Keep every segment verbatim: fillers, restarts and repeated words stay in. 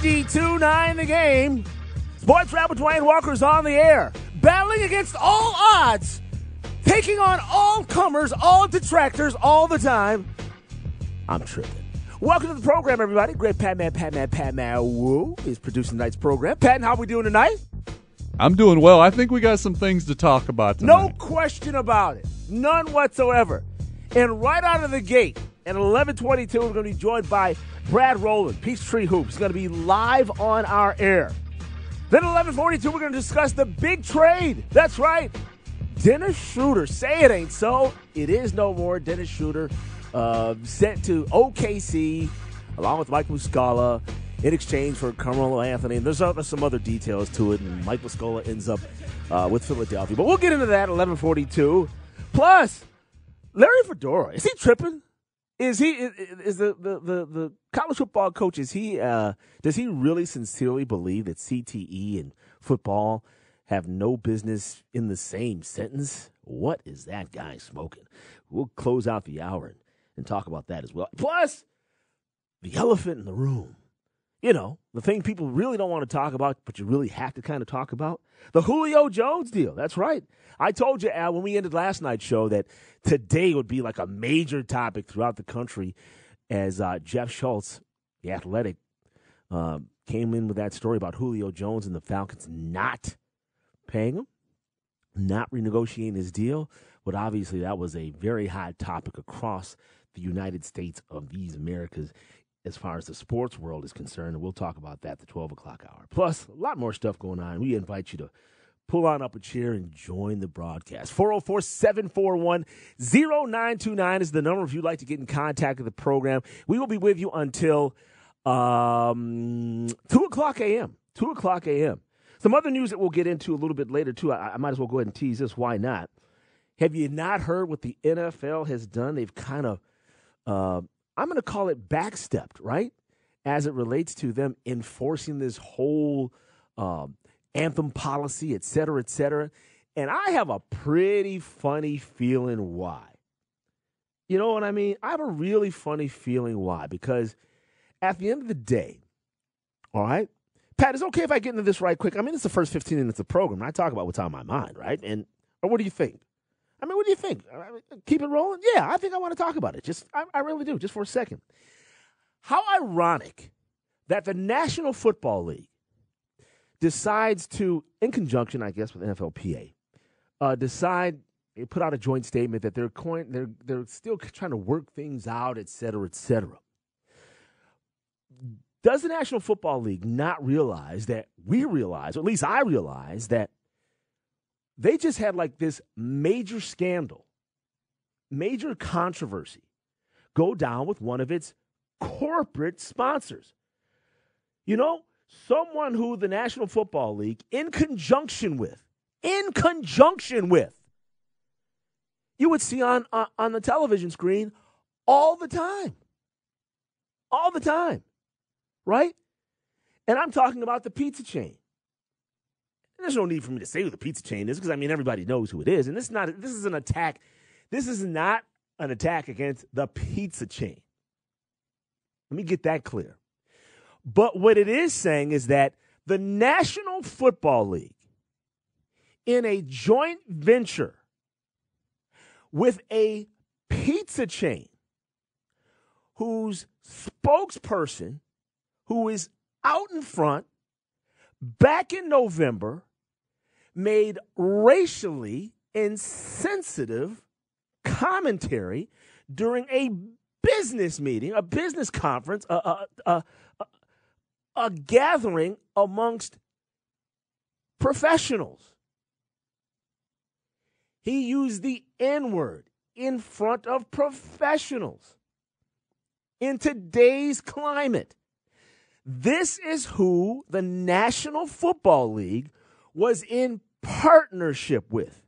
ninety-two point nine The Game. Sports Rapper Dwayne Walker's on the air, battling against all odds, taking on all comers, all detractors, all the time. I'm tripping. Welcome to the program, everybody. Great Pat Man, Pat Man, Pat Man Woo is producing tonight's program. Patton, how we doing tonight? I'm doing well. I think we got some things to talk about tonight. No question about it. None whatsoever. And right out of the gate, at eleven twenty-two, we're going to be joined by Brad Rowland, Peachtree Hoops. He's going to be live on our air. Then at eleven forty-two, we're going to discuss the big trade. That's right. Dennis Schroeder. Say it ain't so. It is no more. Dennis Schroeder uh, sent to O K C along with Mike Muscala in exchange for Carmelo Anthony. And there's other, some other details to it. And Mike Muscala ends up uh, with Philadelphia. But we'll get into that at eleven forty-two. Plus, Larry Fedora. Is he tripping? Is he is, is the, the, the, the college football coach, is he uh, does he really sincerely believe that C T E and football have no business in the same sentence? What is that guy smoking? We'll close out the hour and, and talk about that as well. Plus, the elephant in the room. You know, the thing people really don't want to talk about, but you really have to kind of talk about. The Julio Jones deal. That's right. I told you, Al, when we ended last night's show that today would be like a major topic throughout the country as uh, Jeff Schultz, the Athletic, uh, came in with that story about Julio Jones and the Falcons not paying him, not renegotiating his deal. But obviously that was a very hot topic across the United States of these Americas as far as the sports world is concerned, and we'll talk about that at the twelve o'clock hour. Plus, a lot more stuff going on. We invite you to pull on up a chair and join the broadcast. four oh four, seven four one, oh nine two nine is the number if you'd like to get in contact with the program. We will be with you until um, two o'clock a.m. two o'clock a.m. Some other news that we'll get into a little bit later, too. I, I might as well go ahead and tease this. Why not? Have you not heard what the N F L has done? They've kind of uh, – I'm going to call it backstepped, right, as it relates to them enforcing this whole um, anthem policy, et cetera, et cetera. And I have a pretty funny feeling why. You know what I mean? I have a really funny feeling why, because at the end of the day, all right, Pat, it's okay if I get into this right quick. I mean, it's the first fifteen minutes of the program, and I talk about what's on my mind, right? And or what do you think? I mean, what do you think? Keep it rolling? Yeah, I think I want to talk about it. Just, I, I really do, just for a second. How ironic that the National Football League decides to, in conjunction, I guess, with N F L P A, uh, decide, put out a joint statement that they're, coin, they're, they're still trying to work things out, et cetera, et cetera. Does the National Football League not realize that we realize, or at least I realize, that they just had like this major scandal, major controversy go down with one of its corporate sponsors? You know, someone who the National Football League, in conjunction with, in conjunction with, you would see on, uh, on the television screen all the time. All the time. Right? And I'm talking about the pizza chain. There's no need for me to say who the pizza chain is because, I mean, everybody knows who it is. And this is not this is an attack. This is not an attack against the pizza chain. Let me get that clear. But what it is saying is that the National Football League, in a joint venture with a pizza chain whose spokesperson, who is out in front back in November, made racially insensitive commentary during a business meeting, a business conference, a, a, a, a, a gathering amongst professionals. He used the N-word in front of professionals. In today's climate, this is who the National Football League was in partnership with.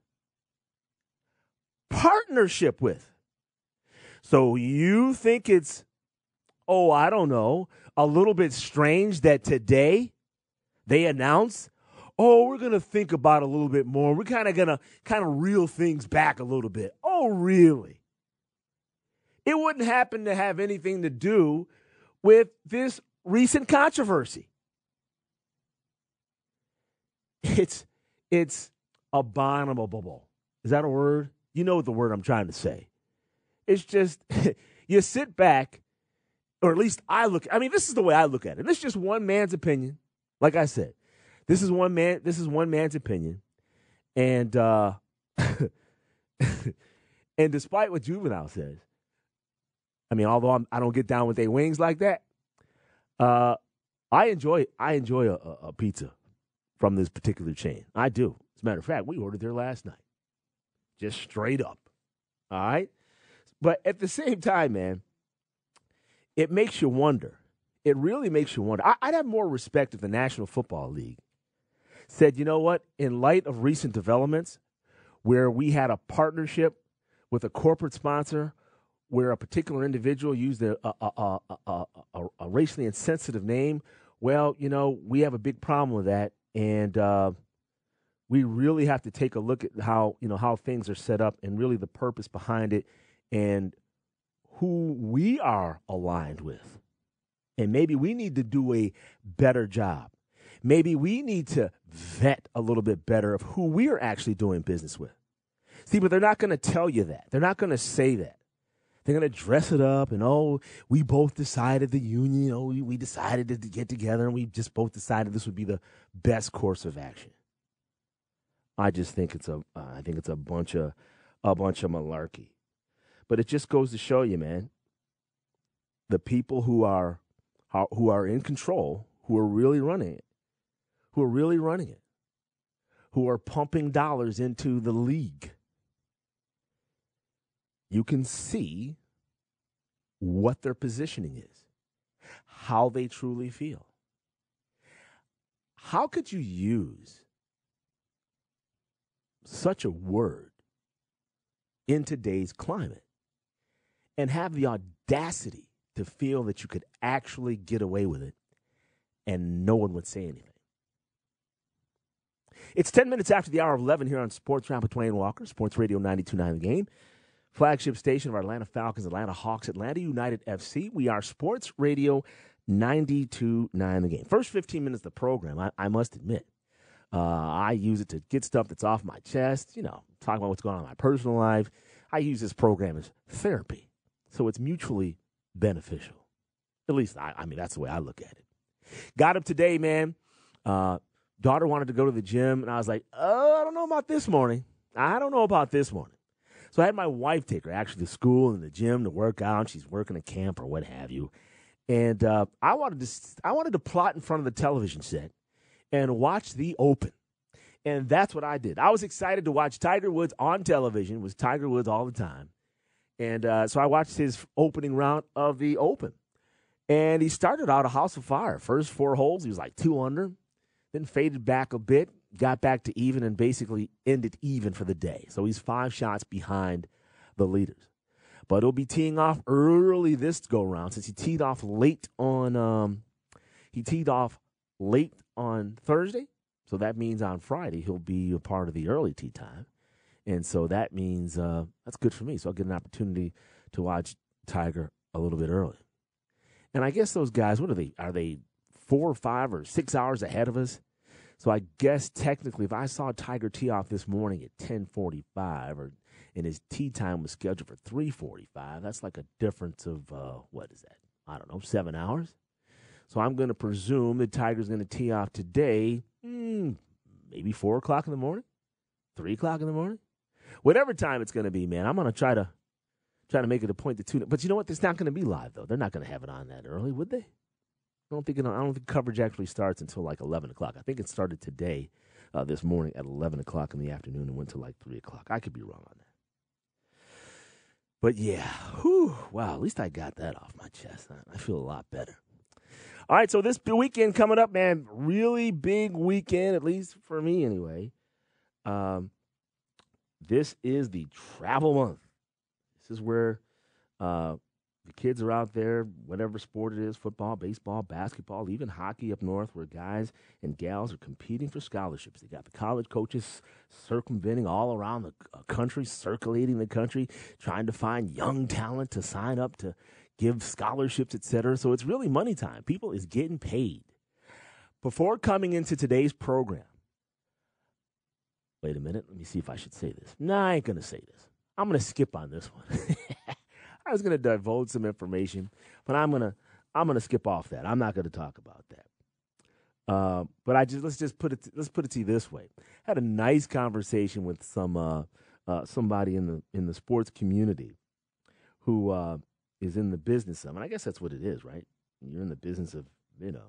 Partnership with. So you think it's, oh, I don't know, a little bit strange that today they announce, oh, we're going to think about it a little bit more. We're kind of going to kind of reel things back a little bit. Oh, really? It wouldn't happen to have anything to do with this recent controversy. it's it's abominable. Is that a word? You know the word I'm trying to say. It's just you sit back, or at least I look. I mean, this is the way I look at it. This is just one man's opinion. Like I said, this is one man. This is one man's opinion, and uh, and despite what Juvenile says, I mean, although I'm, I don't get down with their wings like that, uh, I enjoy I enjoy a, a, a pizza from this particular chain. I do. As a matter of fact, we ordered there last night, just straight up. All right, but at the same time, man, it makes you wonder. It really makes you wonder. I, I'd have more respect if the National Football League said, you know what, in light of recent developments where we had a partnership with a corporate sponsor where a particular individual used a, a, a, a, a, a racially insensitive name, well, you know, we have a big problem with that, and uh, we really have to take a look at how, you know, how things are set up and really the purpose behind it and who we are aligned with. And maybe we need to do a better job. Maybe we need to vet a little bit better of who we are actually doing business with. See, but they're not going to tell you that. They're not going to say that. They're going to dress it up and, oh, we both decided the union, oh, we, we decided to get together and we just both decided this would be the best course of action. I just think it's a, uh, I think it's a bunch of, a bunch of malarkey. But it just goes to show you, man, the people who are, who are in control, who are really running it, who are really running it, who are pumping dollars into the league. You can see what their positioning is, how they truly feel. How could you use such a word in today's climate and have the audacity to feel that you could actually get away with it and no one would say anything? It's ten minutes after the hour of eleven here on Sports Round with Dwayne Walker, Sports Radio ninety-two point nine The Game, flagship station of our Atlanta Falcons, Atlanta Hawks, Atlanta United F C. We are Sports Radio ninety-two point nine The Game. First fifteen minutes of the program, I, I must admit, uh, I use it to get stuff that's off my chest, you know, talk about what's going on in my personal life. I use this program as therapy, so it's mutually beneficial. At least, I, I mean, that's the way I look at it. Got up today, man. Uh, daughter wanted to go to the gym, and I was like, oh, I don't know about this morning. I don't know about this morning. So I had my wife take her actually to school and the gym to work out. She's working at camp or what have you. And uh, I wanted to I wanted to plot in front of the television set and watch the Open. And that's what I did. I was excited to watch Tiger Woods on television. It was Tiger Woods all the time. And uh, so I watched his opening round of the Open. And he started out a house of fire. First four holes, he was like two under. Then faded back a bit, got back to even, and basically ended even for the day. So he's five shots behind the leaders. But he'll be teeing off early this go-round since he teed off late on um, he teed off late on Thursday. So that means on Friday he'll be a part of the early tee time. And so that means uh, that's good for me. So I'll get an opportunity to watch Tiger a little bit early. And I guess those guys, what are they? Are they four or five or six hours ahead of us? So I guess technically if I saw Tiger tee off this morning at ten forty-five or and his tee time was scheduled for three forty-five, that's like a difference of, uh, what is that? I don't know, seven hours? So I'm going to presume that Tiger's going to tee off today, mm, maybe four o'clock in the morning, three o'clock in the morning. Whatever time it's going to be, man, I'm going to try to try to make it a point to tune it. But you know what? It's not going to be live, though. They're not going to have it on that early, would they? I don't think it, I don't think coverage actually starts until like eleven o'clock. I think it started today, uh, this morning at eleven o'clock in the afternoon and went to like three o'clock. I could be wrong on that. But yeah, whew, wow, at least I got that off my chest. I feel a lot better. All right, so this weekend coming up, man, really big weekend, at least for me anyway. Um, this is the travel month. This is where uh, the kids are out there, whatever sport it is, football, baseball, basketball, even hockey up north, where guys and gals are competing for scholarships. They got the college coaches circumventing all around the country, circulating the country, trying to find young talent to sign up to give scholarships, et cetera. So it's really money time. People is getting paid. Before coming into today's program, Wait a minute. Let me see if I should say this. No, I ain't going to say this. I'm going to skip on this one. I was going to divulge some information, but I'm going to I'm going to skip off that. I'm not going to talk about that. Uh, but I just let's just put it let's put it to you this way. I had a nice conversation with some uh, uh, somebody in the in the sports community who uh, is in the business of, and I guess that's what it is, right? You're in the business of, you know,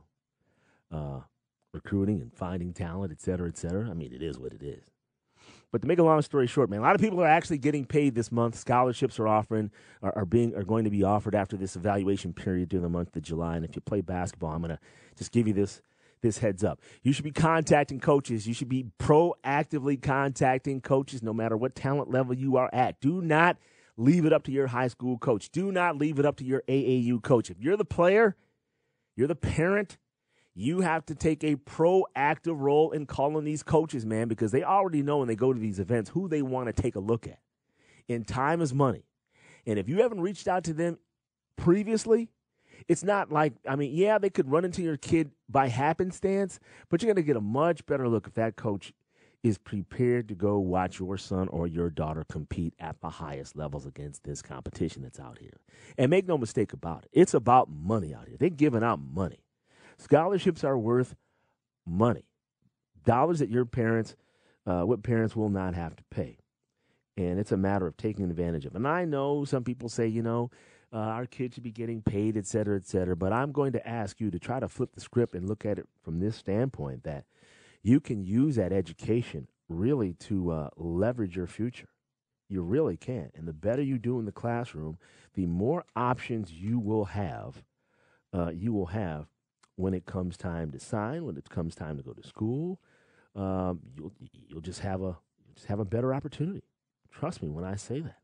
uh, recruiting and finding talent, et cetera, et cetera. I mean, it is what it is. But to make a long story short, man, a lot of people are actually getting paid this month. Scholarships are offering are, are being are going to be offered after this evaluation period during the month of July. And if you play basketball, I'm going to just give you this this heads up. You should be contacting coaches. You should be proactively contacting coaches no matter what talent level you are at. Do not leave it up to your high school coach. Do not leave it up to your A A U coach. If you're the player, you're the parent, you have to take a proactive role in calling these coaches, man, because they already know when they go to these events who they want to take a look at. And time is money. And if you haven't reached out to them previously, it's not like, I mean, yeah, they could run into your kid by happenstance, but you're going to get a much better look if that coach is prepared to go watch your son or your daughter compete at the highest levels against this competition that's out here. And make no mistake about it, it's about money out here. They're giving out money. Scholarships are worth money, dollars that your parents, uh, what parents will not have to pay. And it's a matter of taking advantage of. And I know some people say, you know, uh, our kids should be getting paid, et cetera, et cetera. But I'm going to ask you to try to flip the script and look at it from this standpoint that you can use that education really to uh, leverage your future. You really can. And the better you do in the classroom, the more options you will have, uh, you will have when it comes time to sign, when it comes time to go to school. Um, you'll you'll just have a just have a better opportunity. Trust me when I say that.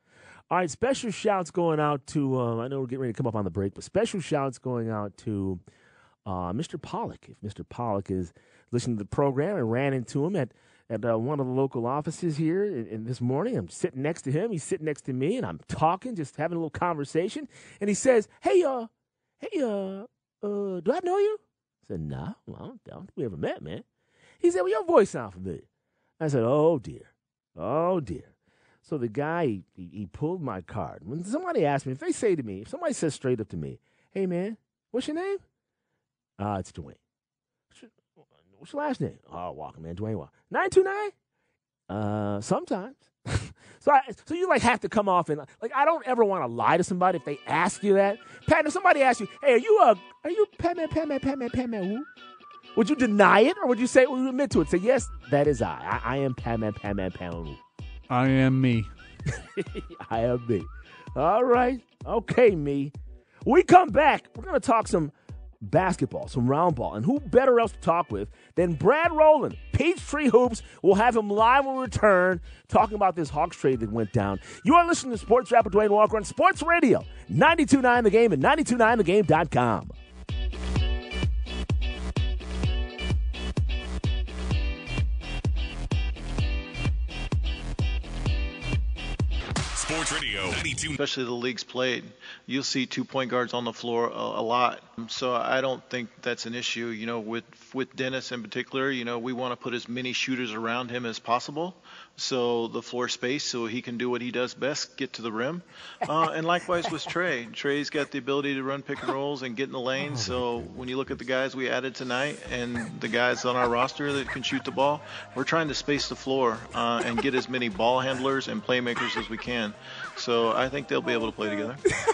All right, special shouts going out to, um, I know we're getting ready to come up on the break, but special shouts going out to uh, Mister Pollock. If Mister Pollock is listening to the program and ran into him at, at uh, one of the local offices here and, and this morning, I'm sitting next to him. He's sitting next to me, and I'm talking, just having a little conversation. And he says, hey, uh, hey, uh, uh, do I know you? I said, no, well, I don't, I don't think we ever met, man. He said, well, your voice sounds familiar. I said, oh, dear. Oh, dear. So the guy, he, he, he pulled my card. When somebody asked me, if they say to me, if somebody says straight up to me, hey, man, what's your name? Uh, it's Dwayne. What's your last name? Oh, Walker, man, Dwayne Walker. nine two nine? Uh, sometimes. so I, so you, like, have to come off and, like, I don't ever want to lie to somebody if they ask you that. Pat, if somebody asks you, hey, are you, uh, are you Patman, Patman, Patman, Patman, who? Would you deny it, or would you say, would you admit to it? Say, yes, that is I. I, I am Patman, Patman, Patman, who? I am me. I am me. All right. Okay, me. When we come back, we're going to talk some basketball, some round ball. And who better else to talk with than Brad Rowland, Peachtree Hoops. We'll have him live when we return talking about this Hawks trade that went down. You are listening to Sports Rap with Dwayne Walker on Sports Radio, ninety-two point nine The Game and ninety-two point nine the game dot com. Sports Radio ninety-two. Especially the leagues played, you'll see two point guards on the floor a, a lot. So I don't think that's an issue. You know, with with Dennis in particular, you know, we want to put as many shooters around him as possible. So the floor space, so he can do what he does best, get to the rim. Uh, and likewise with Trey. Trey's got the ability to run pick and rolls and get in the lane. So when you look at the guys we added tonight and the guys on our roster that can shoot the ball, we're trying to space the floor uh, and get as many ball handlers and playmakers as we can. So I think they'll be able to play together.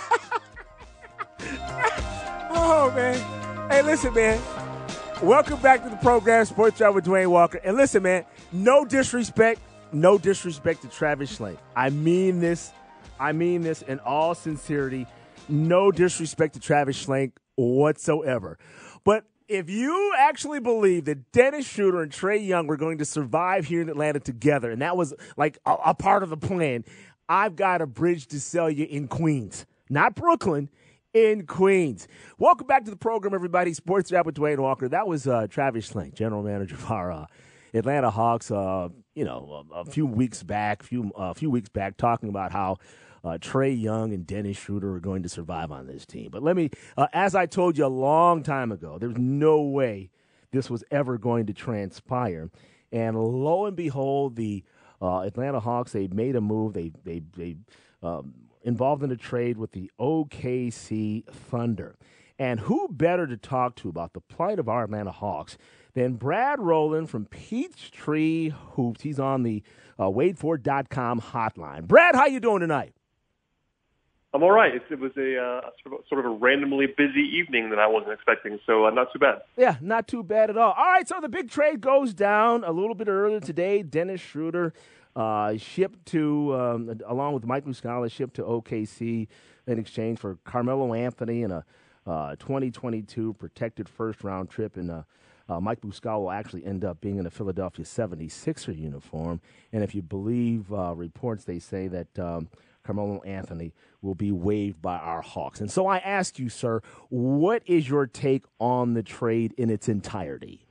Oh, man. Hey, listen, man. Welcome back to the program, Sports Drive with Dwayne Walker. And listen, man, no disrespect, no disrespect to Travis Schlenk. I mean this. I mean this in all sincerity. No disrespect to Travis Schlenk whatsoever. But if you actually believe that Dennis Schroeder and Trae Young were going to survive here in Atlanta together, and that was like a, a part of the plan, I've got a bridge to sell you in Queens. Not Brooklyn, in Queens. Welcome back to the program, everybody. Sports Rap with Dwayne Walker. That was uh, Travis Schlenk, general manager of our uh, Atlanta Hawks, uh, you know, a, a few weeks back, a few, uh, few weeks back, talking about how uh, Trae Young and Dennis Schroeder are going to survive on this team. But let me, uh, as I told you a long time ago, there's no way this was ever going to transpire. And lo and behold, the uh, Atlanta Hawks, they made a move. They they they um, involved in a trade with the O K C Thunder. And who better to talk to about the plight of our Atlanta Hawks than Brad Rowland from Peachtree Hoops? He's on the uh, Wade Ford dot com hotline. Brad, how you doing tonight? I'm all right. It, it was a uh, sort, of, sort of a randomly busy evening that I wasn't expecting, so uh, not too bad. Yeah, not too bad at all. All right, so the big trade goes down a little bit earlier today. Dennis Schroeder uh, shipped to, um, along with Mike Muscala, shipped to O K C in exchange for Carmelo Anthony and a uh, twenty twenty-two protected first-round trip. And uh, uh, Mike Muscala will actually end up being in a Philadelphia seventy-sixer uniform. And if you believe uh, reports, they say that um, Carmelo Anthony will be waived by our Hawks. And so I ask you, sir, what is your take on the trade in its entirety?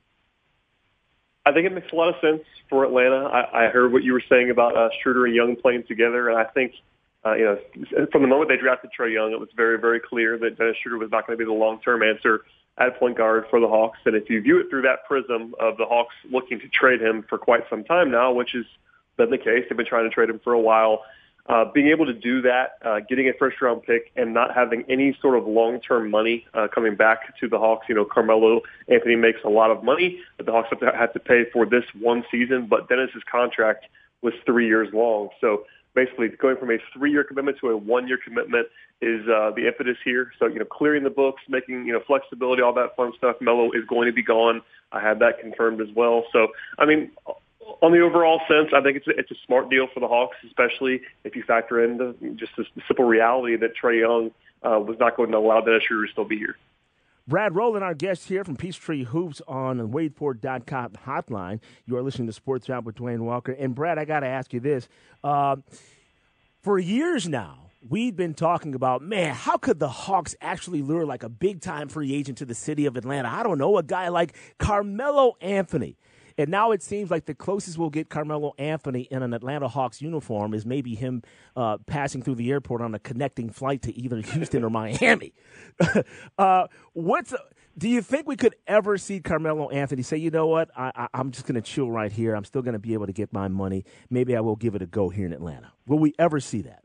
I think it makes a lot of sense for Atlanta. I, I heard what you were saying about uh, Schroeder and Young playing together, and I think, uh, you know, from the moment they drafted Trae Young, it was very, very clear that Dennis Schroeder was not going to be the long-term answer at point guard for the Hawks. And if you view it through that prism of the Hawks looking to trade him for quite some time now, which has been the case, they've been trying to trade him for a while. Uh, being able to do that, uh, getting a first-round pick, and not having any sort of long-term money uh, coming back to the Hawks. You know, Carmelo Anthony makes a lot of money, but the Hawks have to, have to pay for this one season. But Dennis's contract was three years long, so basically going from a three-year commitment to a one-year commitment is uh, the impetus here. So, you know, clearing the books, making, you know, flexibility, all that fun stuff. Melo is going to be gone. I had that confirmed as well. So, I mean, on the overall sense, I think it's a, it's a smart deal for the Hawks, especially if you factor in the, just the simple reality that Trae Young uh, was not going to allow Dennis Schroeder to still be here. Brad Rowland, our guest here from Peachtree Hoops on the Wade Ford dot com hotline. You are listening to Sports Wrap with Dwayne Walker. And, Brad, I got to ask you this. Uh, for years now, we've been talking about, man, how could the Hawks actually lure like a big-time free agent to the city of Atlanta? I don't know, a guy like Carmelo Anthony. And now it seems like the closest we'll get Carmelo Anthony in an Atlanta Hawks uniform is maybe him uh, passing through the airport on a connecting flight to either Houston or Miami. uh, what's do you think we could ever see Carmelo Anthony say, you know what, I, I, I'm just going to chill right here. I'm still going to be able to get my money. Maybe I will give it a go here in Atlanta. Will we ever see that?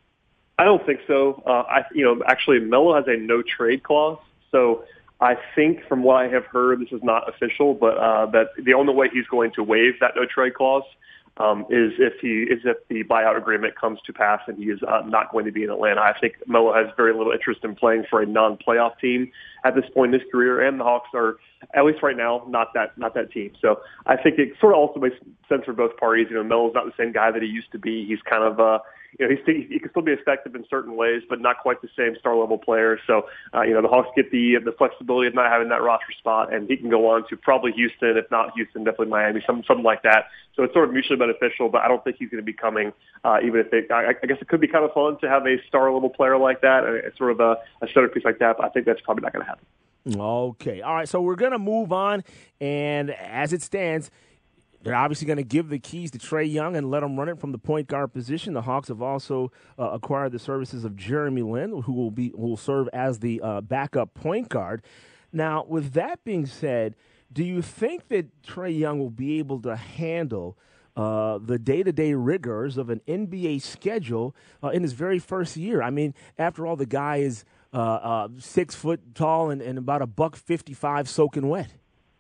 I don't think so. Uh, I, you know, actually, Melo has a no trade clause, so I think from what I have heard, this is not official, but uh, that the only way he's going to waive that no trade clause um, is if he is if the buyout agreement comes to pass and he is uh, not going to be in Atlanta. I think Melo has very little interest in playing for a non-playoff team at this point in his career, and the Hawks are, at least right now, not that not that team. So I think it sort of also makes sense for both parties. You know, Melo's not the same guy that he used to be. He's kind of uh, you know, he's, he can still be effective in certain ways, but not quite the same star-level player. So, uh, you know, the Hawks get the the flexibility of not having that roster spot, and he can go on to probably Houston, if not Houston, definitely Miami, something, something like that. So it's sort of mutually beneficial, but I don't think he's going to be coming, uh, even if they, I, I guess it could be kind of fun to have a star-level player like that, and it's sort of a, a centerpiece like that, but I think that's probably not going to happen. Okay. All right, so we're going to move on, and as it stands, they're obviously going to give the keys to Trae Young and let him run it from the point guard position. The Hawks have also uh, acquired the services of Jeremy Lin, who will be who will serve as the uh, backup point guard. Now, with that being said, do you think that Trae Young will be able to handle uh, the day-to-day rigors of an N B A schedule uh, in his very first year? I mean, after all, the guy is uh, uh, six foot tall and, and about a buck fifty-five soaking wet.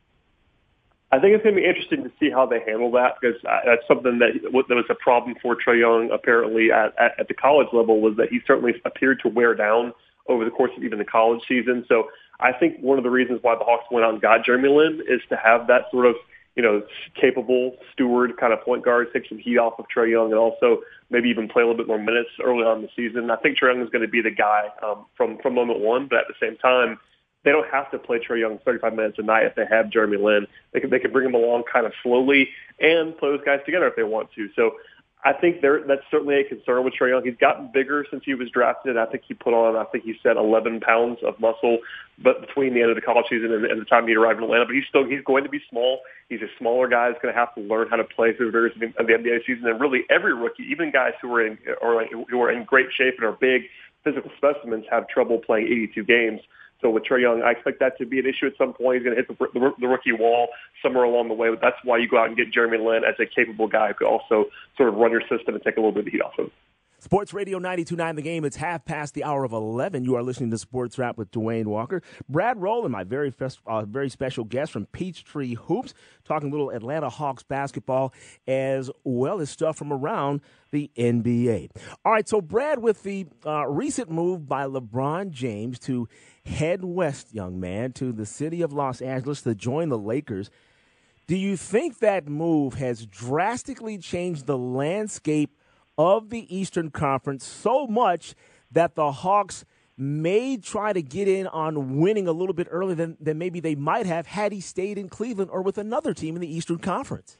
I think it's going to be interesting to see how they handle that, because that's something that, that was a problem for Trae Young apparently at, at, at the college level, was that he certainly appeared to wear down over the course of even the college season. So I think one of the reasons why the Hawks went out and got Jeremy Lin is to have that sort of, you know, capable steward kind of point guard, take some heat off of Trae Young, and also maybe even play a little bit more minutes early on in the season. I think Trae Young is going to be the guy um, from, from moment one, but at the same time, they don't have to play Trae Young thirty-five minutes a night if they have Jeremy Lin. They can, they can bring him along kind of slowly and play those guys together if they want to. So I think there, that's certainly a concern with Trae Young. He's gotten bigger since he was drafted. I think he put on, I think he said eleven pounds of muscle, but between the end of the college season and, and the time he arrived in Atlanta. But he's still, he's going to be small. He's a smaller guy. He's going to have to learn how to play through the rigors of the N B A season. And really every rookie, even guys who are in, or who are in great shape and are big physical specimens, have trouble playing eighty-two games. So with Trae Young, I expect that to be an issue at some point. He's going to hit the, the, the rookie wall somewhere along the way. But that's why you go out and get Jeremy Lin as a capable guy who could also sort of run your system and take a little bit of the heat off him. Sports Radio ninety-two point nine The Game. It's half past the hour of eleven. You are listening to Sports Wrap with Dwayne Walker. Brad Rowland, my very fest, uh, very special guest from Peachtree Hoops, talking a little Atlanta Hawks basketball as well as stuff from around the N B A. All right, so Brad, with the uh, recent move by LeBron James to head west, young man, to the city of Los Angeles to join the Lakers, do you think that move has drastically changed the landscape of the Eastern Conference so much that the Hawks may try to get in on winning a little bit earlier than, than maybe they might have had he stayed in Cleveland or with another team in the Eastern Conference?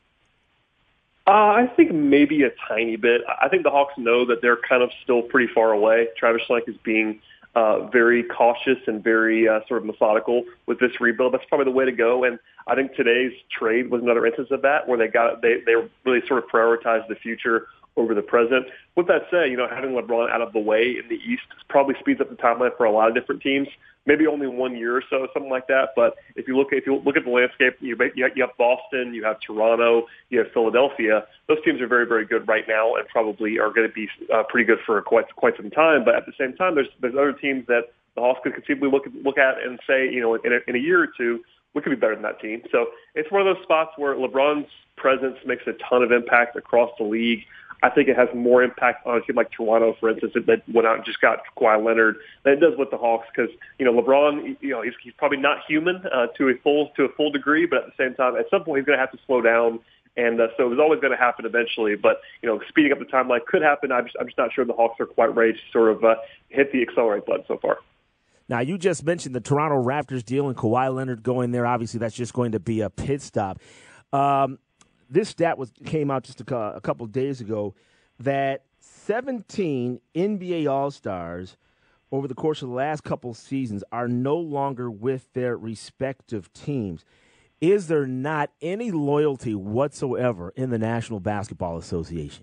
Uh, I think maybe a tiny bit. I think the Hawks know that they're kind of still pretty far away. Travis Schlenk is being uh, very cautious and very uh, sort of methodical with this rebuild. That's probably the way to go. And I think today's trade was another instance of that, where they got they they really sort of prioritized the future over the present. With that said, you know, having LeBron out of the way in the East probably speeds up the timeline for a lot of different teams. Maybe only one year or so, something like that. But if you look, if you look at the landscape, you you have Boston, you have Toronto, you have Philadelphia. Those teams are very, very good right now, and probably are going to be uh, pretty good for quite quite some time. But at the same time, there's there's other teams that the Hawks could conceivably look at, look at and say, you know, in a, in a year or two, we could be better than that team. So it's one of those spots where LeBron's presence makes a ton of impact across the league. I think it has more impact on a team like Toronto, for instance, that went out and just got Kawhi Leonard than it does with the Hawks, because you know LeBron, you know he's, he's probably not human uh, to a full to a full degree, but at the same time, at some point he's going to have to slow down, and uh, so it was always going to happen eventually. But you know, speeding up the timeline could happen. I'm just, I'm just not sure the Hawks are quite ready to sort of uh, hit the accelerate button so far. Now, you just mentioned the Toronto Raptors deal and Kawhi Leonard going there. Obviously, that's just going to be a pit stop. Um, this stat was came out just a, a couple of days ago that seventeen N B A All-Stars over the course of the last couple seasons are no longer with their respective teams. Is there not any loyalty whatsoever in the National Basketball Association?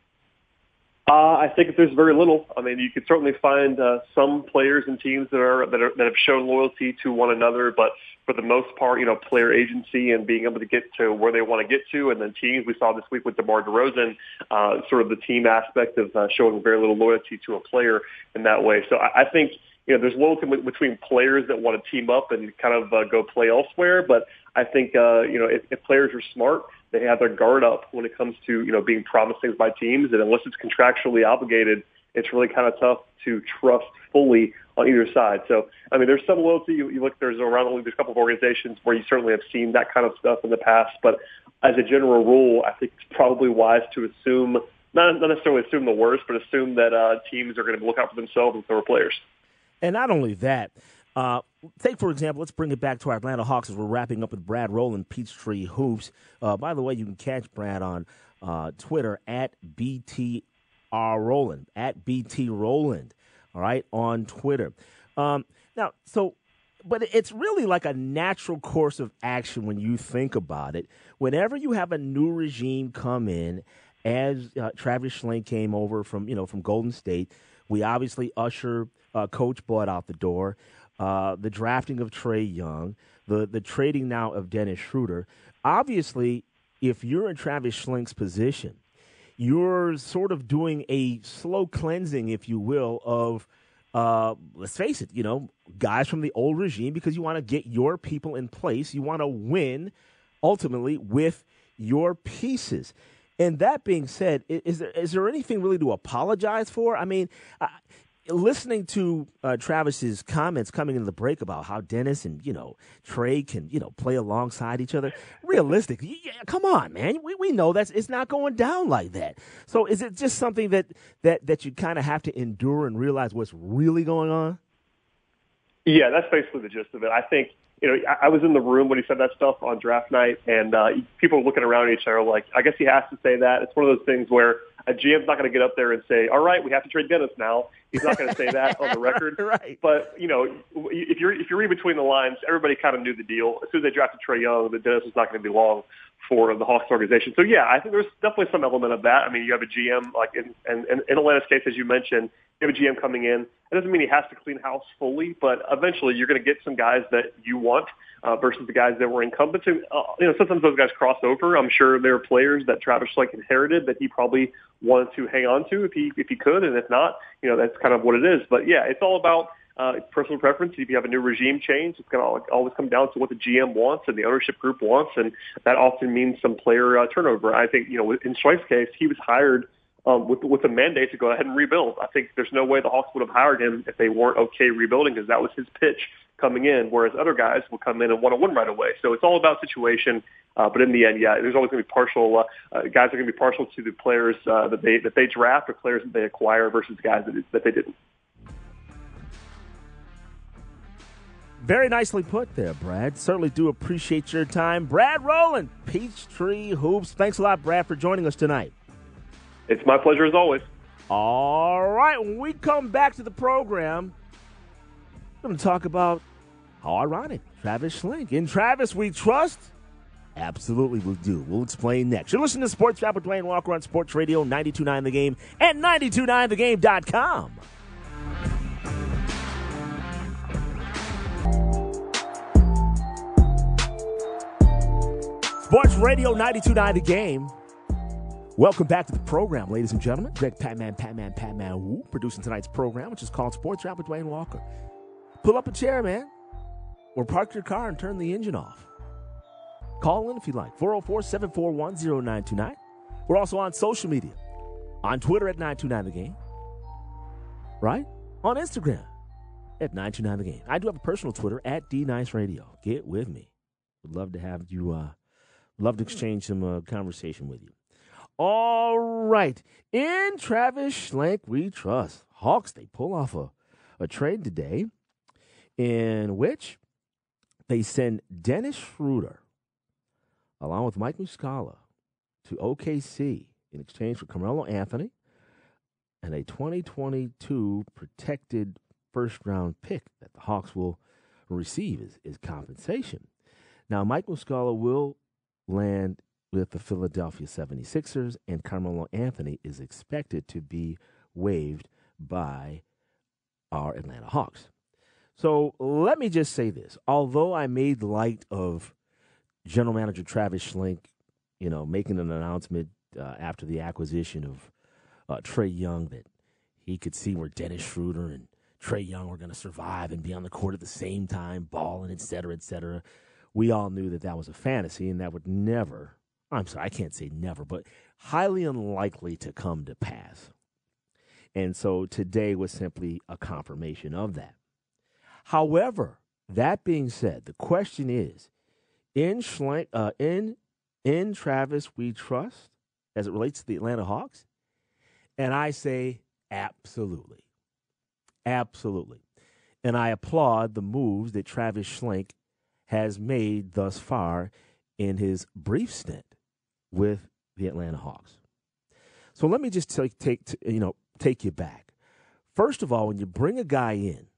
Uh, I think there's very little. I mean, you could certainly find uh, some players and teams that are, that are that have shown loyalty to one another, but for the most part, you know, player agency and being able to get to where they want to get to, and then teams. We saw this week with DeMar DeRozan, uh, sort of the team aspect of uh, showing very little loyalty to a player in that way. So I, I think you know there's loyalty between players that want to team up and kind of uh, go play elsewhere, but I think uh, you know if, if players are smart, they have their guard up when it comes to, you know, being promised things by teams. And unless it's contractually obligated, it's really kind of tough to trust fully on either side. So, I mean, there's some loyalty. You, you look, there's around the league, there's a couple of organizations where you certainly have seen that kind of stuff in the past. But as a general rule, I think it's probably wise to assume, not, not necessarily assume the worst, but assume that uh, teams are going to look out for themselves and for players. And not only that, Uh, take, for example, let's bring it back to our Atlanta Hawks as we're wrapping up with Brad Rowland, Peachtree Hoops. Uh, by the way, you can catch Brad on uh, Twitter at B T R Rowland, at B T Rowland, all right, on Twitter. Um, now, so, but it's really like a natural course of action when you think about it. Whenever you have a new regime come in, as uh, Travis Schlenk came over from, you know, from Golden State, we obviously usher uh, Coach Bud out the door. Uh, the drafting of Trae Young, the the trading now of Dennis Schroeder. Obviously, if you're in Travis Schlenk's position, you're sort of doing a slow cleansing, if you will, of, uh, let's face it, you know, guys from the old regime, because you want to get your people in place. You want to win, ultimately, with your pieces. And that being said, is there is there anything really to apologize for? I mean, I, listening to uh, Travis's comments coming into the break about how Dennis and, you know, Trae can, you know, play alongside each other, realistic, yeah, come on, man. We we know that's it's not going down like that. So is it just something that, that, that you kind of have to endure and realize what's really going on? Yeah, that's basically the gist of it. I think, you know, I, I was in the room when he said that stuff on draft night, and uh, people were looking around at each other like, I guess he has to say that. It's one of those things where a G M's not going to get up there and say, all right, we have to trade Dennis now. He's not going to say that on the record. Right. But, you know, if you're if you read between the lines, everybody kind of knew the deal. As soon as they drafted Trae Young, that Dennis was not going to be long for the Hawks organization. So, yeah, I think there's definitely some element of that. I mean, you have a G M, like in, in, in Atlanta's case, as you mentioned, you have a G M coming in. It doesn't mean he has to clean house fully, but eventually you're going to get some guys that you want uh, versus the guys that were incumbents. And, uh, you know, sometimes those guys cross over. I'm sure there are players that Travis Schlenk inherited that he probably wanted to hang on to if he if he could, and if not, you know, that's kind of what it is. But, yeah, it's all about Uh, personal preference. If you have a new regime change, it's going to always come down to what the G M wants and the ownership group wants, and that often means some player uh, turnover. I think, you know, in Schlenk's case, he was hired um, with with the mandate to go ahead and rebuild. I think there's no way the Hawks would have hired him if they weren't okay rebuilding, because that was his pitch coming in, whereas other guys will come in and want to win right away. So it's all about situation. Uh, but in the end, yeah, there's always going to be partial. Uh, uh, guys are going to be partial to the players uh, that they that they draft or players that they acquire versus guys that, that they didn't. Very nicely put there, Brad. Certainly do appreciate your time. Brad Rowland, Peachtree Hoops. Thanks a lot, Brad, for joining us tonight. It's my pleasure as always. All right, when we come back to the program, we're going to talk about how ironic Travis Schlenk. In Travis we trust? Absolutely we do. We'll explain next. You're listening to Sports Wrap with Dwayne Walker on Sports Radio ninety-two point nine The Game and ninety-two point nine the game dot com. Sports Radio ninety-two point nine The Game. Welcome back to the program, ladies and gentlemen. Greg Patman, Patman, Patman Wu, producing tonight's program, which is called Sports Wrap with Dwayne Walker. Pull up a chair, man, or park your car and turn the engine off. Call in if you like, four oh four, seven four one, oh nine two nine. We're also on social media, on Twitter at nine two nine The Game, right? On Instagram at nine two nine The Game. I do have a personal Twitter at D Nice Radio. Get with me. Would love to have you uh, Love to exchange some uh, conversation with you. All right. In Travis Schlenk we trust. Hawks, they pull off a, a trade today in which they send Dennis Schroeder along with Mike Muscala to O K C in exchange for Carmelo Anthony and a twenty twenty-two protected first-round pick that the Hawks will receive as, as compensation. Now, Mike Muscala will land with the Philadelphia seventy-sixers, and Carmelo Anthony is expected to be waived by our Atlanta Hawks. So let me just say this. Although I made light of General Manager Travis Schlenk, you know, making an announcement uh, after the acquisition of uh, Trae Young that he could see where Dennis Schroeder and Trae Young were going to survive and be on the court at the same time, balling, et cetera, et cetera. We all knew that that was a fantasy and that would never, I'm sorry, I can't say never, but highly unlikely to come to pass. And so today was simply a confirmation of that. However, that being said, the question is, in Schlenk, uh, in in Travis we trust as it relates to the Atlanta Hawks? And I say absolutely. Absolutely. And I applaud the moves that Travis Schlenk has made thus far in his brief stint with the Atlanta Hawks. So let me just take take you know take you back. First of all, when you bring a guy in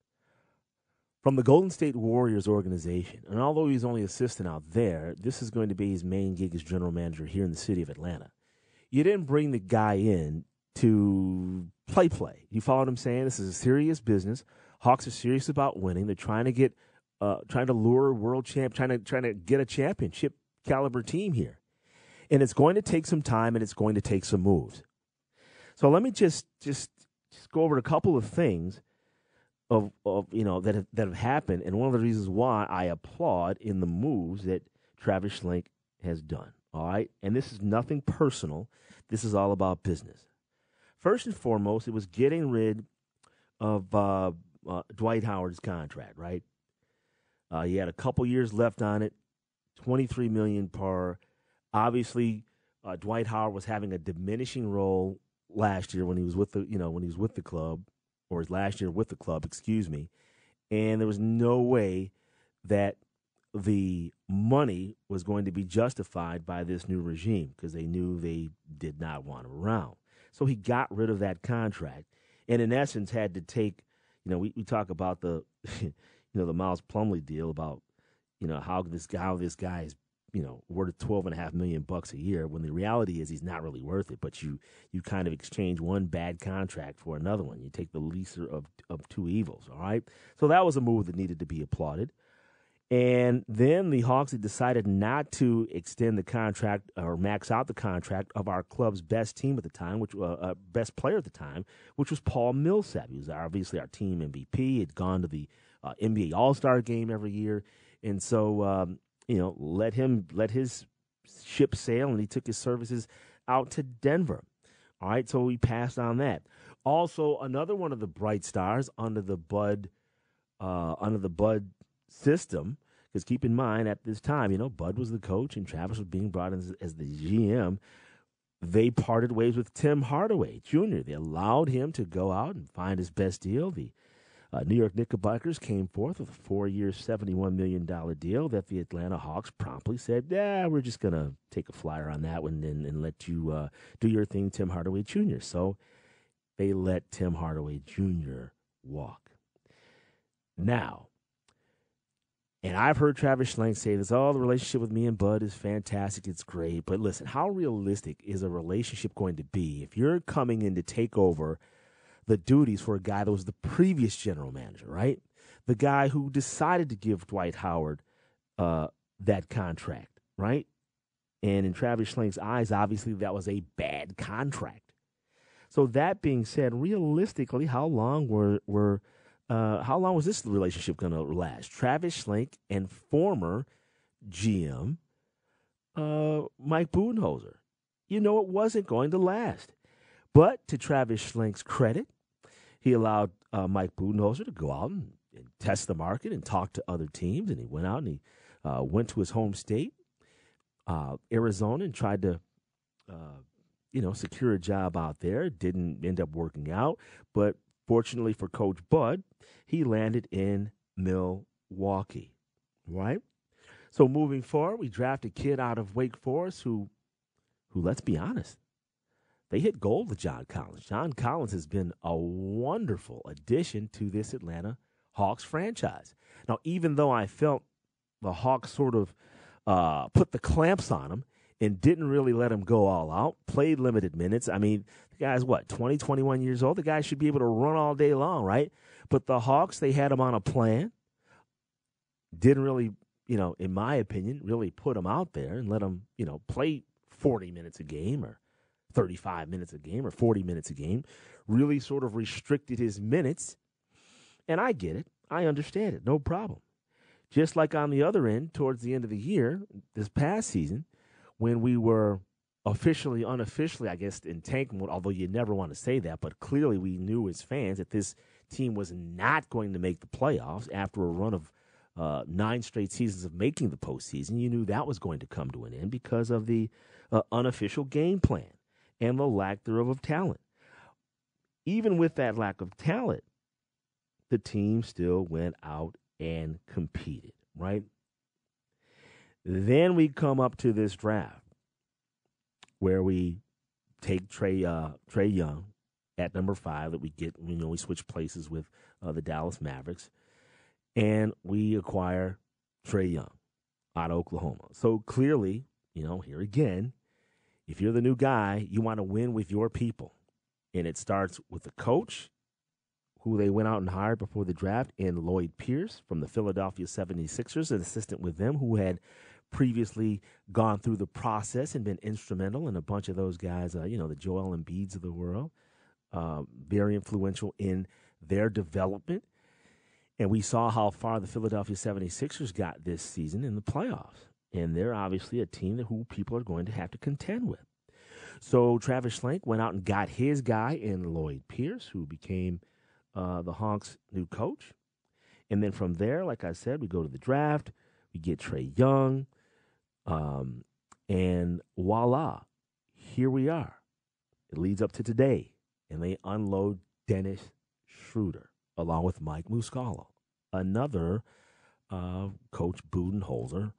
from the Golden State Warriors organization, and although he's only assistant out there, this is going to be his main gig as general manager here in the city of Atlanta. You didn't bring the guy in to play play. You follow what I'm saying? This is a serious business. Hawks are serious about winning. They're trying to get Uh, trying to lure world champ, trying to trying to get a championship caliber team here, and it's going to take some time and it's going to take some moves. So let me just just just go over a couple of things of of you know that have, that have happened, and one of the reasons why I applaud in the moves that Travis Schlenk has done. All right, and this is nothing personal. This is all about business. First and foremost, it was getting rid of uh, uh, Dwight Howard's contract, right? Uh, he had a couple years left on it, twenty-three million dollars per. Obviously, uh, Dwight Howard was having a diminishing role last year when he was with the, you know, when he was with the club, or his last year with the club, excuse me. And there was no way that the money was going to be justified by this new regime because they knew they did not want him around. So he got rid of that contract, and in essence had to take, you know, we, we talk about the. You know, the Miles Plumlee deal about, you know, how this guy, how this guy is you know, worth twelve and a half million bucks a year, when the reality is he's not really worth it. But you you kind of exchange one bad contract for another one. You take the lesser of of two evils. All right. So that was a move that needed to be applauded. And then the Hawks had decided not to extend the contract or max out the contract of our club's best team at the time, which uh, uh, best player at the time, which was Paul Millsap. He was obviously our team M V P. He'd gone to the uh, N B A All-Star game every year, and so um, you know, let him let his ship sail, and he took his services out to Denver. All right, so we passed on that. Also, another one of the bright stars under the Bud uh, under the Bud system, because keep in mind at this time, you know, Bud was the coach and Travis was being brought in as, as the G M. They parted ways with Tim Hardaway Junior They allowed him to go out and find his best deal. The uh, New York Knickerbockers came forth with a four-year, seventy-one million dollars deal that the Atlanta Hawks promptly said, yeah, we're just going to take a flyer on that one and, and let you uh, do your thing, Tim Hardaway Junior So they let Tim Hardaway Junior walk. Now, and I've heard Travis Schlenk say this, oh, the relationship with me and Bud is fantastic, it's great. But listen, how realistic is a relationship going to be if you're coming in to take over the duties for a guy that was the previous general manager, right? The guy who decided to give Dwight Howard uh, that contract, right? And in Travis Schlenk's eyes, obviously that was a bad contract. So that being said, realistically, how long were were Uh, how long was this relationship going to last? Travis Schlenk and former G M uh, Mike Budenholzer. You know, it wasn't going to last. But to Travis Schlenk's credit, he allowed uh, Mike Budenholzer to go out and, and test the market and talk to other teams. And he went out and he uh, went to his home state, uh, Arizona, and tried to, uh, you know, secure a job out there. It didn't end up working out. But fortunately for Coach Bud, he landed in Milwaukee, right? So moving forward, we draft a kid out of Wake Forest who, who let's be honest, they hit gold with John Collins. John Collins has been a wonderful addition to this Atlanta Hawks franchise. Now, even though I felt the Hawks sort of uh, put the clamps on him and didn't really let him go all out, played limited minutes. I mean, the guy's, what, twenty, twenty-one years old? The guy should be able to run all day long, right? But the Hawks, they had him on a plan. Didn't really, you know, in my opinion, really put him out there and let him, you know, play forty minutes a game or thirty-five minutes a game or forty minutes a game. Really sort of restricted his minutes. And I get it. I understand it. No problem. Just like on the other end, towards the end of the year, this past season, when we were officially, unofficially, I guess, in tank mode, although you never want to say that, but clearly we knew as fans that this team was not going to make the playoffs after a run of uh, nine straight seasons of making the postseason. You knew that was going to come to an end because of the uh, unofficial game plan and the lack thereof of talent. Even with that lack of talent, the team still went out and competed, right? Then we come up to this draft where we take Trae uh, Trae Young at number five that we get, you know, we switch places with uh, the Dallas Mavericks, and we acquire Trae Young out of Oklahoma. So clearly, you know, here again, if you're the new guy, you want to win with your people. And it starts with the coach, who they went out and hired before the draft, in Lloyd Pierce from the Philadelphia seventy-sixers, an assistant with them who had previously gone through the process and been instrumental in a bunch of those guys, uh, you know, the Joel Embiids of the world, uh, very influential in their development. And we saw how far the Philadelphia seventy-sixers got this season in the playoffs. And they're obviously a team that who people are going to have to contend with. So Travis Schlenk went out and got his guy in Lloyd Pierce, who became uh, the Hawks' new coach. And then from there, like I said, we go to the draft. We get Trae Young. Um, and voila, here we are. It leads up to today. And they unload Dennis Schroeder along with Mike Muscala, another uh, Coach Budenholzer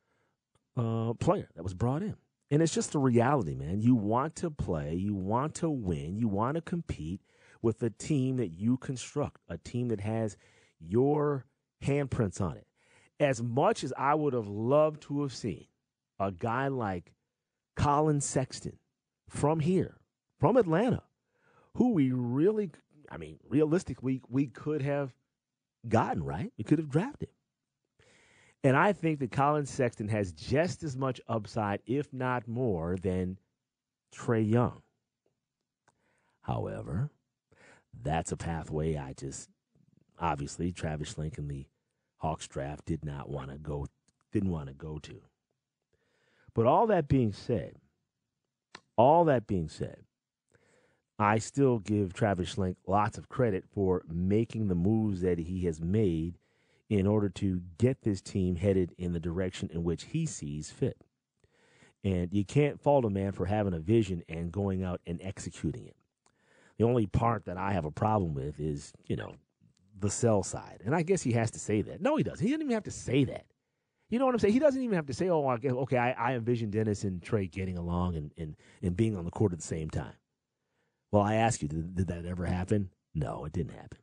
uh, player that was brought in. And it's just a reality, man. You want to play, you want to win, you want to compete with a team that you construct, a team that has your handprints on it. As much as I would have loved to have seen a guy like Colin Sexton from here, from Atlanta, who we really, I mean, realistically, we could have gotten, right? We could have drafted. And I think that Colin Sexton has just as much upside, if not more, than Trae Young. However, that's a pathway I just, obviously, Travis Schlenk and the Hawks draft did not want to go, didn't want to go to. But all that being said, all that being said, I still give Travis Schlenk lots of credit for making the moves that he has made in order to get this team headed in the direction in which he sees fit. And you can't fault a man for having a vision and going out and executing it. The only part that I have a problem with is, you know, the sell side. And I guess he has to say that. No, he doesn't. He doesn't even have to say that. You know what I'm saying? He doesn't even have to say, oh, okay, I, I envision Dennis and Trae getting along and, and, and being on the court at the same time. Well, I ask you, did, did that ever happen? No, it didn't happen.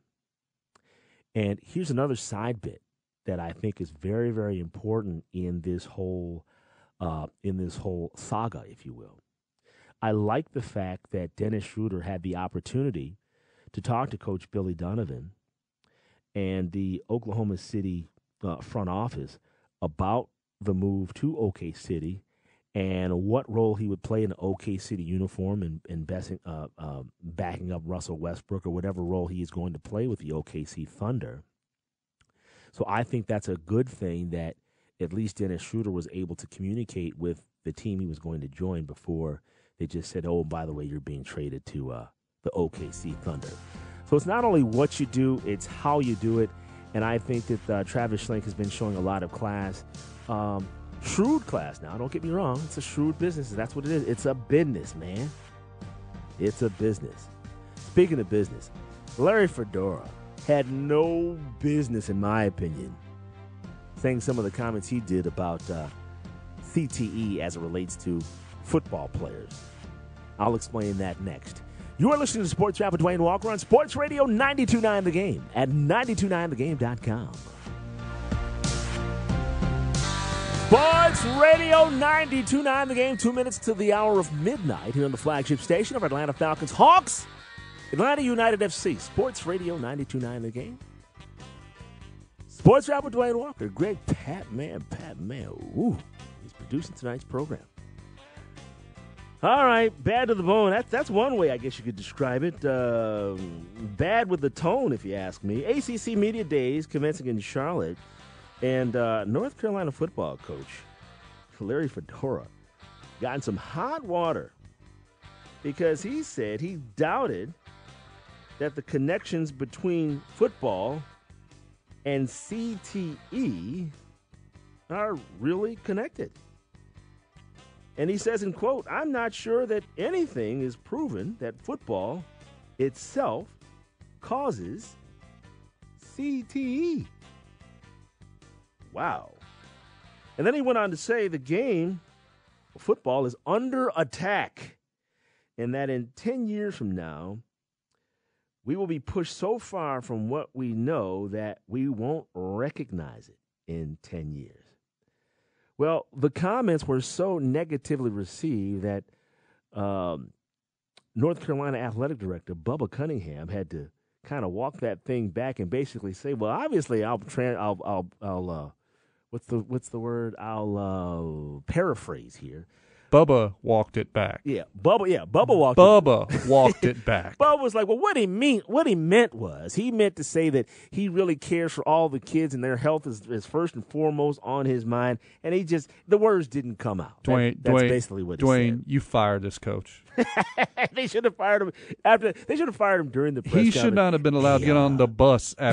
And here's another side bit that I think is very, very important in this whole uh, in this whole saga, if you will. I like the fact that Dennis Schroeder had the opportunity to talk to Coach Billy Donovan and the Oklahoma City uh, front office about the move to O K City and what role he would play in the O K City uniform and, and backing, uh, uh, backing up Russell Westbrook or whatever role he is going to play with the O K C Thunder. So I think that's a good thing that at least Dennis Schroeder was able to communicate with the team he was going to join before they just said, oh, by the way, you're being traded to uh, the O K C Thunder. So it's not only what you do, it's how you do it. And I think that uh, Travis Schlenk has been showing a lot of class. Um, shrewd class now, don't get me wrong. It's a shrewd business. That's what it is. It's a business, man. It's a business. Speaking of business, Larry Fedora had no business, in my opinion, saying some of the comments he did about uh, C T E as it relates to football players. I'll explain that next. You are listening to Sports Wrap with Dwayne Walker on Sports Radio ninety-two point nine The Game at nine two nine the game dot com. Sports Radio ninety-two point nine The Game, two minutes to the hour of midnight here on the flagship station of Atlanta Falcons Hawks, Atlanta United F C. Sports Radio ninety-two point nine The Game. Sports Wrap with Dwayne Walker. Greg Patman, Patman. Ooh, he's producing tonight's program. All right, bad to the bone. That's that's one way I guess you could describe it. Uh, bad with the tone, if you ask me. A C C Media Days commencing in Charlotte, and uh, North Carolina football coach Larry Fedora got in some hot water because he said he doubted that the connections between football and C T E are really connected. And he says, in quote, I'm not sure that anything is proven that football itself causes C T E. Wow. And then he went on to say the game, football, is under attack. And that in ten years from now, we will be pushed so far from what we know that we won't recognize it in ten years. Well, the comments were so negatively received that um, North Carolina athletic director Bubba Cunningham had to kind of walk that thing back and basically say, "Well, obviously, I'll tra- I'll I'll, I'll uh, what's the what's the word? I'll uh, paraphrase here." Bubba walked it back. Yeah, Bubba. Yeah, Bubba walked. Bubba it. walked it back. Bubba was like, "Well, what he mean? What he meant was he meant to say that he really cares for all the kids and their health is, is first and foremost on his mind." And he just the words didn't come out. Dwayne, that, that's Dwayne, basically what Dwayne, he said. you fired this coach. They should have fired him after. They should have fired him during the press He conference. should not have been allowed to get on the bus after